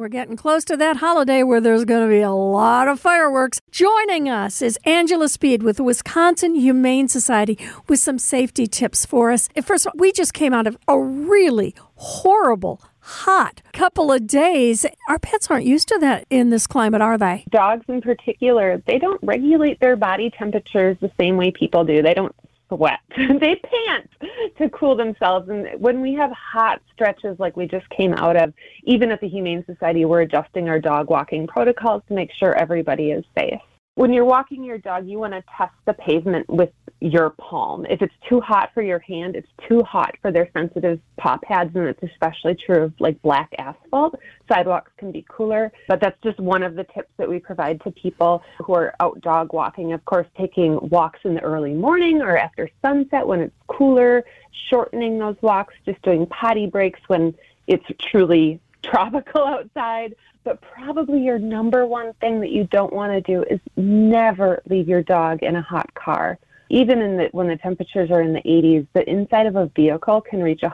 We're getting close to that holiday where there's going to be a lot of fireworks. Joining us is Angela Speed with the Wisconsin Humane Society with some safety tips for us. First of all, we just came out of a really horrible, hot couple of days. Our pets aren't used to that in this climate, are they? Dogs in particular, they don't regulate their body temperatures the same way people do. They don't sweat. They pant to cool themselves. And when we have hot stretches like we just came out of, even at the Humane Society, we're adjusting our dog walking protocols to make sure everybody is safe. When you're walking your dog, you want to test the pavement with your palm. If it's too hot for your hand, it's too hot for their sensitive paw pads, and it's especially true of like black asphalt. Sidewalks can be cooler, but that's just one of the tips that we provide to people who are out dog walking. Of course, taking walks in the early morning or after sunset when it's cooler, shortening those walks, just doing potty breaks when it's truly tropical outside. But probably your number one thing that you don't want to do is never leave your dog in a hot car. Even when the temperatures are in the 80s, the inside of a vehicle can reach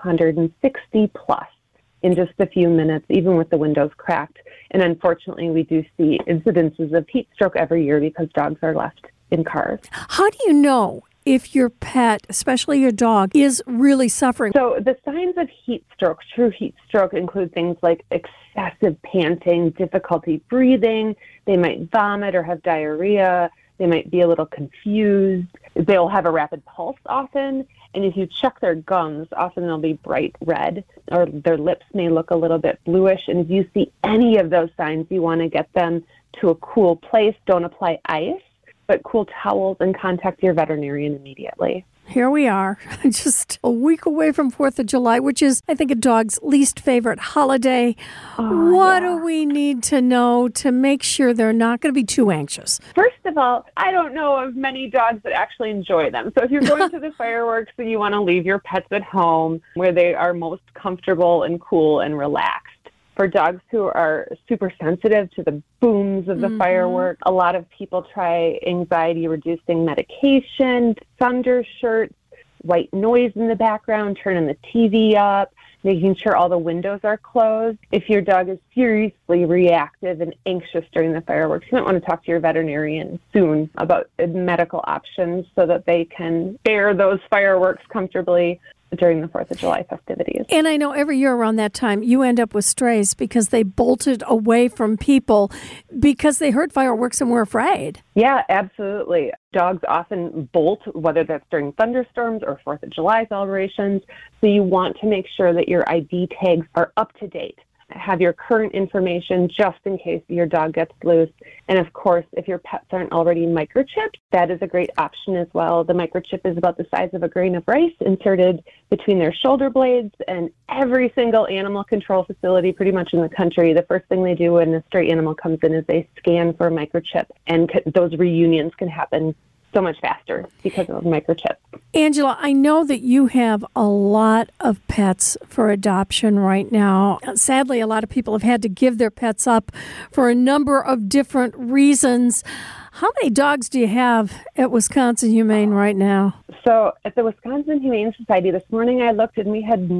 160 plus in just a few minutes, even with the windows cracked. And unfortunately, we do see incidences of heat stroke every year because dogs are left in cars. How do you know if your pet, especially your dog, is really suffering? So the signs of heat stroke, true heat stroke, include things like excessive panting, difficulty breathing. They might vomit or have diarrhea. They might be a little confused. They'll have a rapid pulse often. And if you check their gums, often they'll be bright red, or their lips may look a little bit bluish. And if you see any of those signs, you want to get them to a cool place. Don't apply ice, but cool towels, and contact your veterinarian immediately. Here we are, just a week away from 4th of July, which is, I think, a dog's least favorite holiday. What do we need to know to make sure they're not going to be too anxious? First of all, I don't know of many dogs that actually enjoy them. So if you're going to the fireworks and you want to leave your pets at home where they are most comfortable and cool and relaxed. For dogs who are super sensitive to the booms of the fireworks, a lot of people try anxiety-reducing medication, thunder shirts, white noise in the background, turning the TV up, making sure all the windows are closed. If your dog is seriously reactive and anxious during the fireworks, you might want to talk to your veterinarian soon about medical options so that they can bear those fireworks comfortably during the 4th of July festivities. And I know every year around that time, you end up with strays because they bolted away from people because they heard fireworks and were afraid. Yeah, absolutely. Dogs often bolt, whether that's during thunderstorms or 4th of July celebrations. So you want to make sure that your ID tags are up to date. Have your current information just in case your dog gets loose. And of course, if your pets aren't already microchipped, that is a great option as well. The microchip is about the size of a grain of rice inserted between their shoulder blades, and every single animal control facility pretty much in the country, the first thing they do when a stray animal comes in is they scan for a microchip, and those reunions can happen so much faster because of microchips. Angela, I know that you have a lot of pets for adoption right now. Sadly, a lot of people have had to give their pets up for a number of different reasons. How many dogs do you have at Wisconsin Humane right now? So at the Wisconsin Humane Society this morning, I looked and we had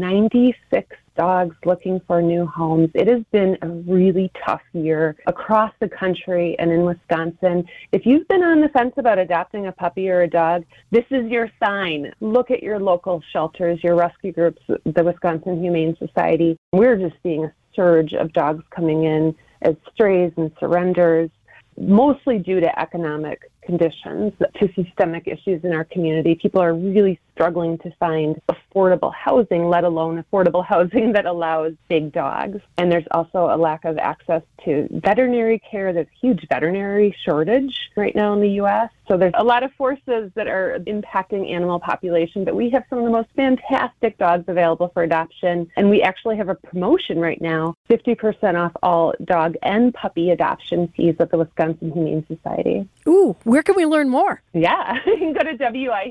96 dogs looking for new homes. It has been a really tough year across the country and in Wisconsin. If you've been on the fence about adopting a puppy or a dog, this is your sign. Look at your local shelters, your rescue groups, the Wisconsin Humane Society. We're just seeing a surge of dogs coming in as strays and surrenders, mostly due to economic conditions, to systemic issues in our community. People are really struggling to find affordable housing, let alone affordable housing that allows big dogs. And there's also a lack of access to veterinary care. There's a huge veterinary shortage right now in the U.S. So there's a lot of forces that are impacting animal population, but we have some of the most fantastic dogs available for adoption. And we actually have a promotion right now, 50% off all dog and puppy adoption fees at the Wisconsin Humane Society. Ooh, where can we learn more? Yeah, you can go to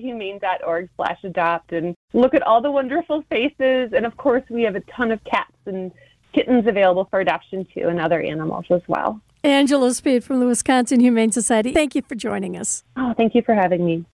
wihumane.org/adopt and look at all the wonderful faces. And of course, we have a ton of cats and kittens available for adoption too, and other animals as well. Angela Speed from the Wisconsin Humane Society. Thank you for joining us. Oh, thank you for having me.